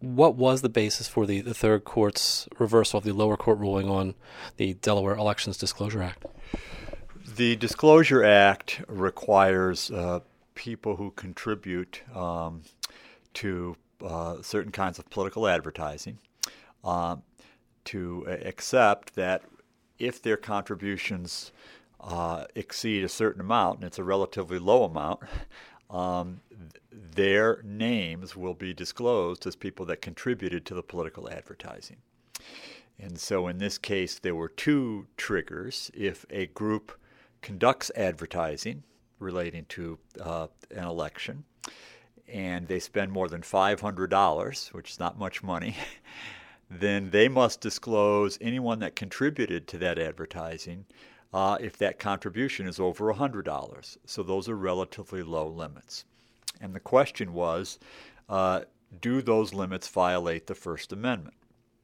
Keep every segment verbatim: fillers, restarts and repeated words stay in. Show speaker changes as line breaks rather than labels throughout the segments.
what was the basis for the, the third court's reversal of the lower court ruling on the Delaware Elections Disclosure Act?
The Disclosure Act requires uh, people who contribute um, to uh, certain kinds of political advertising um, to accept that if their contributions uh, exceed a certain amount, and it's a relatively low amount, um, their names will be disclosed as people that contributed to the political advertising. And so in this case, there were two triggers. If a group conducts advertising relating to uh, an election, and they spend more than five hundred dollars, which is not much money, then they must disclose anyone that contributed to that advertising uh, if that contribution is over one hundred dollars. So those are relatively low limits. And the question was, uh, do those limits violate the First Amendment?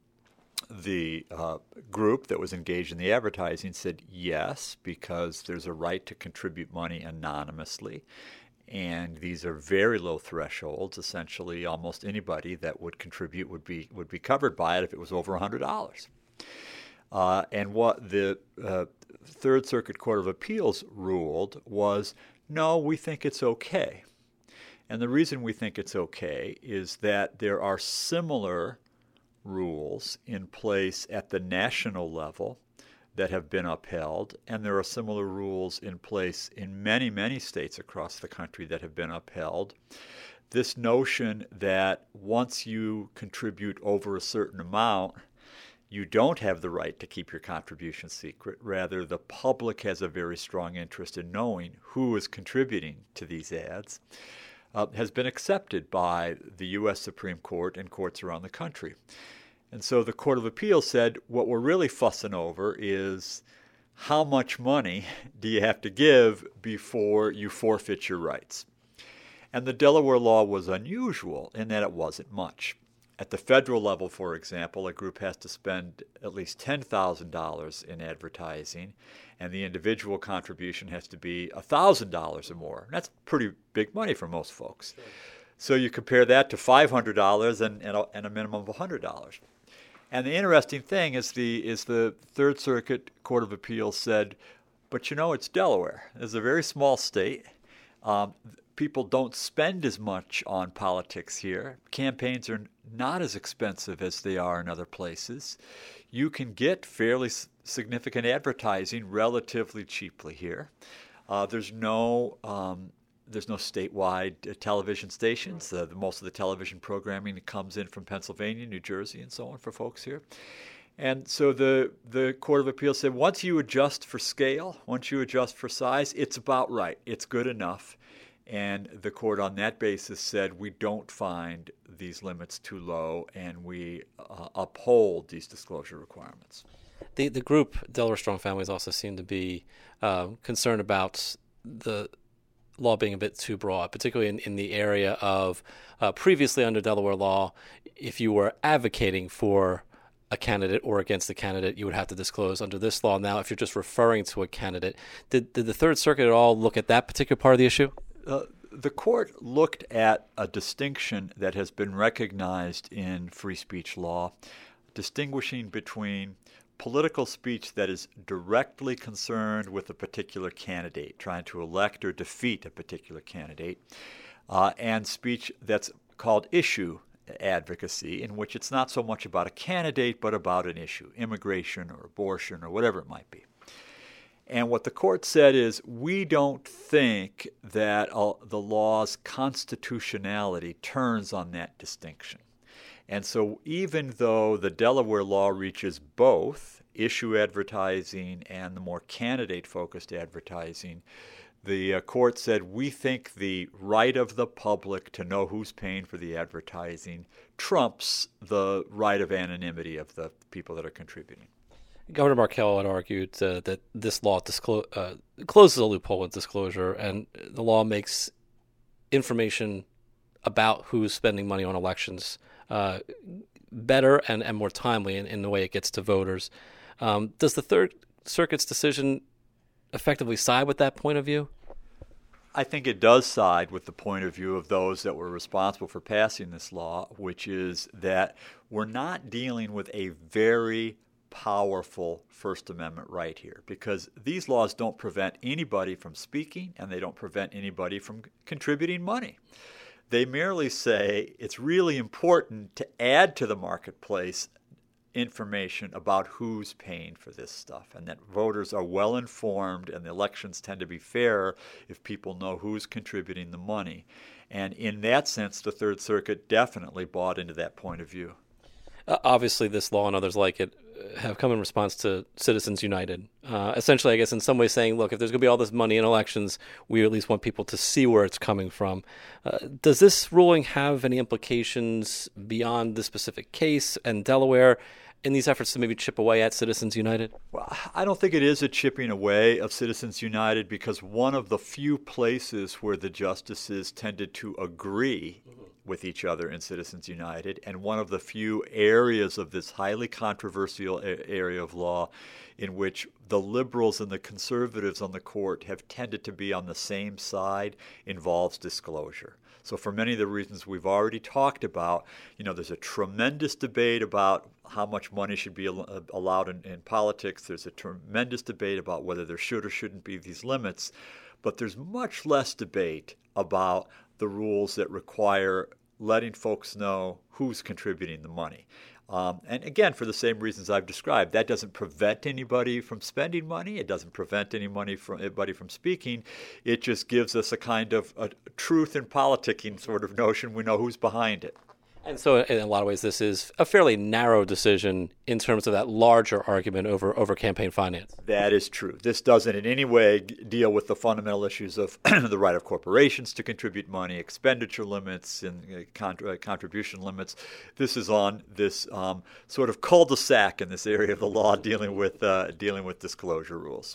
The uh, group that was engaged in the advertising said yes, because there's a right to contribute money anonymously. And these are very low thresholds. Essentially, almost anybody that would contribute would be would be covered by it if it was over one hundred dollars. Uh, and what the uh, Third Circuit Court of Appeals ruled was, no, we think it's okay. And the reason we think it's okay is that there are similar rules in place at the national level that have been upheld, and there are similar rules in place in many, many states across the country that have been upheld. This notion that once you contribute over a certain amount, you don't have the right to keep your contribution secret. Rather, the public has a very strong interest in knowing who is contributing to these ads, uh, has been accepted by the U S Supreme Court and courts around the country. And so the Court of Appeals said, what we're really fussing over is how much money do you have to give before you forfeit your rights? And the Delaware law was unusual in that it wasn't much. At the federal level, for example, a group has to spend at least ten thousand dollars in advertising, and the individual contribution has to be one thousand dollars or more. And that's pretty big money for most folks. Sure. So you compare that to five hundred dollars and, and, a, and a minimum of one hundred dollars. And the interesting thing is the is the Third Circuit Court of Appeals said, but you know, it's Delaware. It's a very small state. Um, people don't spend as much on politics here. Campaigns are not as expensive as they are in other places. You can get fairly significant advertising relatively cheaply here. Uh, there's no um, there's no statewide uh, television stations. Uh, the, most of the television programming comes in from Pennsylvania, New Jersey, and so on for folks here. And so the, the Court of Appeals said once you adjust for scale, once you adjust for size, it's about right. It's good enough. And the court on that basis said we don't find these limits too low, and we uh, uphold these disclosure requirements.
The the group, Delaware Strong Families, also seem to be uh, concerned about the law being a bit too broad, particularly in, in the area of uh, previously under Delaware law, if you were advocating for a candidate or against a candidate, you would have to disclose. Under this law now, if you're just referring to a candidate, did, did the Third Circuit at all look at that particular part of the issue?
Uh, the court looked at a distinction that has been recognized in free speech law, distinguishing between political speech that is directly concerned with a particular candidate, trying to elect or defeat a particular candidate, uh, and speech that's called issue advocacy, in which it's not so much about a candidate but about an issue, immigration or abortion or whatever it might be. And what the court said is, we don't think that uh, the law's constitutionality turns on that distinction. And so even though the Delaware law reaches both issue advertising and the more candidate-focused advertising, the uh, court said, we think the right of the public to know who's paying for the advertising trumps the right of anonymity of the people that are contributing.
Governor Markell had argued uh, that this law disclo- uh, closes a loophole in disclosure, and the law makes information about who's spending money on elections uh, better and, and more timely in, in the way it gets to voters. Um, does the Third Circuit's decision effectively side with that point of view?
I think it does side with the point of view of those that were responsible for passing this law, which is that we're not dealing with a very powerful First Amendment right here, because these laws don't prevent anybody from speaking and they don't prevent anybody from contributing money. They merely say it's really important to add to the marketplace information about who's paying for this stuff, and that voters are well informed and the elections tend to be fairer if people know who's contributing the money. And in that sense, the Third Circuit definitely bought into that point of view.
Uh, obviously, this law and others like it have come in response to Citizens United. Uh, essentially, I guess, in some ways saying, look, if there's going to be all this money in elections, we at least want people to see where it's coming from. Uh, does this ruling have any implications beyond this specific case and Delaware in these efforts to maybe chip away at Citizens United?
Well, I don't think it is a chipping away of Citizens United, because one of the few places where the justices tended to agree mm-hmm. with each other in Citizens United, and one of the few areas of this highly controversial a- area of law in which the liberals and the conservatives on the court have tended to be on the same side, involves disclosure. So for many of the reasons we've already talked about, you know, there's a tremendous debate about how much money should be al- allowed in, in politics. There's a tremendous debate about whether there should or shouldn't be these limits. But there's much less debate about the rules that require letting folks know who's contributing the money. Um, and again, for the same reasons I've described, that doesn't prevent anybody from spending money. It doesn't prevent any money from, anybody from speaking. It just gives us a kind of a truth in politicking sort of notion. We know who's behind it.
And so in a lot of ways, this is a fairly narrow decision in terms of that larger argument over, over campaign finance.
That is true. This doesn't in any way deal with the fundamental issues of the right of corporations to contribute money, expenditure limits, and uh, contra- contribution limits. This is on this um, sort of cul-de-sac in this area of the law dealing with uh, dealing with disclosure rules.